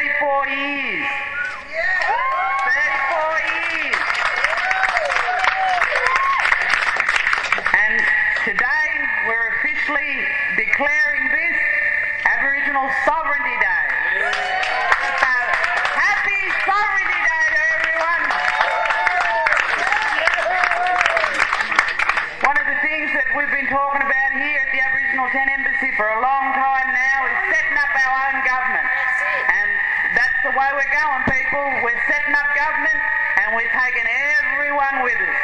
34 years. 34 years. And today we're officially declaring this Aboriginal Sovereignty Day. Happy Sovereignty Day to everyone. One of the things that we've been talking about here at the Aboriginal 10 Embassy for a long time now is setting up our own government. And that's the way we're going, people. We're setting up government and we're taking everyone with us.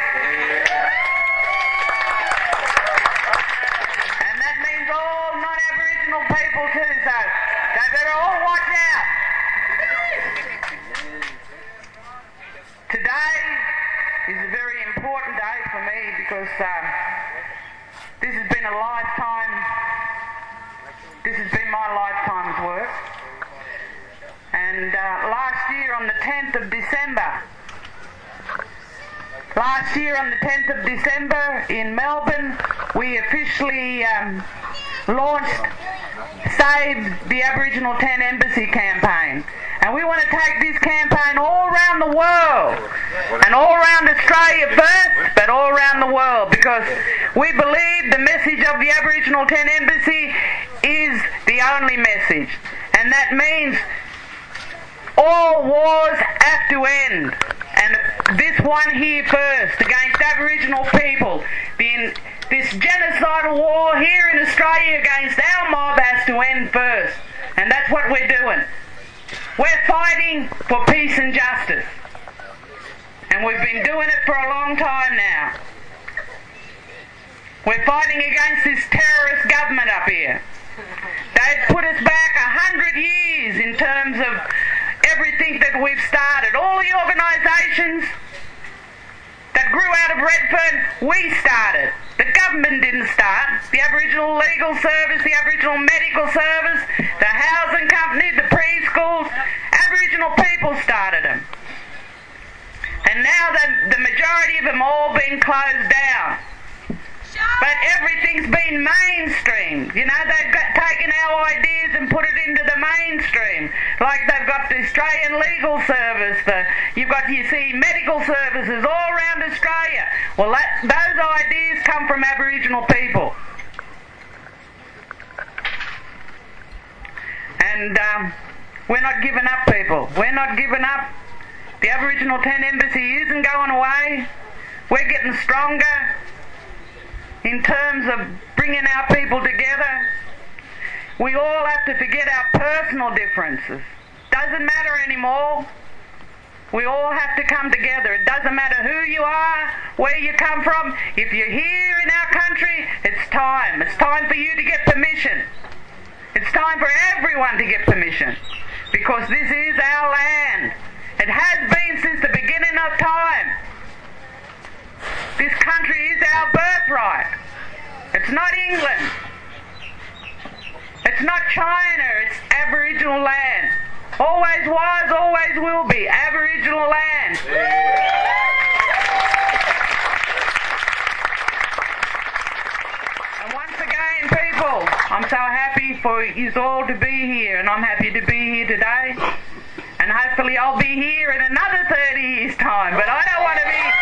And that means all non-Aboriginal people too, so they better all watch out. Today is a very important day for me because this has been my lifetime's work. And last year on the 10th of December in Melbourne, we officially launched Save the Aboriginal 10 Embassy campaign. And we want to take this campaign all around the world, and all around Australia first, but all around the world, because we believe the message of the Aboriginal 10 Embassy is the only message. And that means all wars have to end. And this one here first, against Aboriginal people, this genocidal war here in Australia against our mob has to end first. And that's what we're doing. We're fighting for peace and justice. And we've been doing it for a long time now. We're fighting against this terrorist government up here. They've put us back 100 years in terms of everything that we've started. All the organisations that grew out of Redfern, we started. The government didn't start. The Aboriginal Legal Service, the Aboriginal Medical Service, the housing company, the preschools, Aboriginal people started them. And now the majority of them all been closed down. But everything's been mainstreamed. You know, they've taken our ideas and put it into the mainstream. Like they've got the Australian Legal Service, you see medical services all around Australia. Well, those ideas come from Aboriginal people. And we're not giving up, people. We're not giving up. The Aboriginal 10 Embassy isn't going away. We're getting stronger in terms of bringing our people together. We all have to forget our personal differences. Doesn't matter anymore. We all have to come together. It doesn't matter who you are, where you come from. If you're here in our country, it's time. It's time for you to get permission. It's time for everyone to get permission, because this is our land. It has been since the beginning of time. This country is our birthright. It's not England. It's not China. It's Aboriginal land. Always was, always will be. Aboriginal land. And once again, people, I'm so happy for you all to be here, and I'm happy to be here today. And hopefully I'll be here in another 30 years' time, but I don't want to be...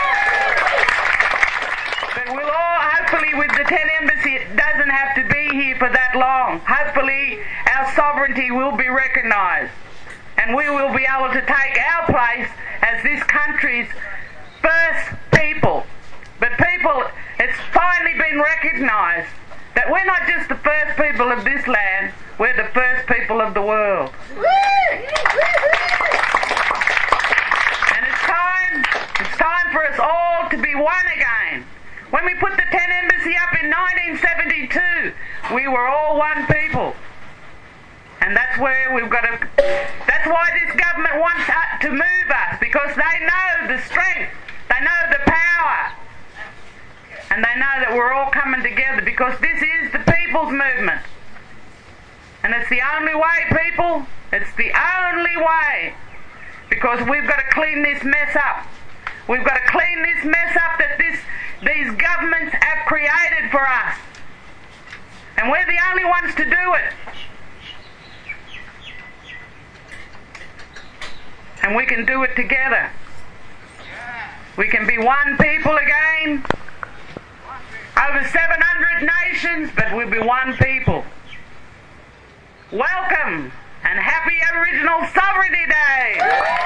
But we'll all, hopefully with the 10 Embassy, it doesn't have to be here for that long. Hopefully our sovereignty will be recognised, and we will be able to take our place as this country's first people. But people, it's finally been recognised that we're not just the first people of this land, we're the first people of the world. And it's time for us all to be one again. When we put the 10 Embassy up in 1972, we were all one people. And that's where that's why this government wants to move us, because they know the strength, they know the power, and they know that we're all coming together, because this is the people's movement. And it's the only way, people. It's the only way. Because we've got to clean this mess up. We've got to clean this mess up that these governments have created for us. And we're the only ones to do it. And we can do it together. We can be one people again. Over 700 nations, but we'll be one people. Welcome and happy Aboriginal Sovereignty Day!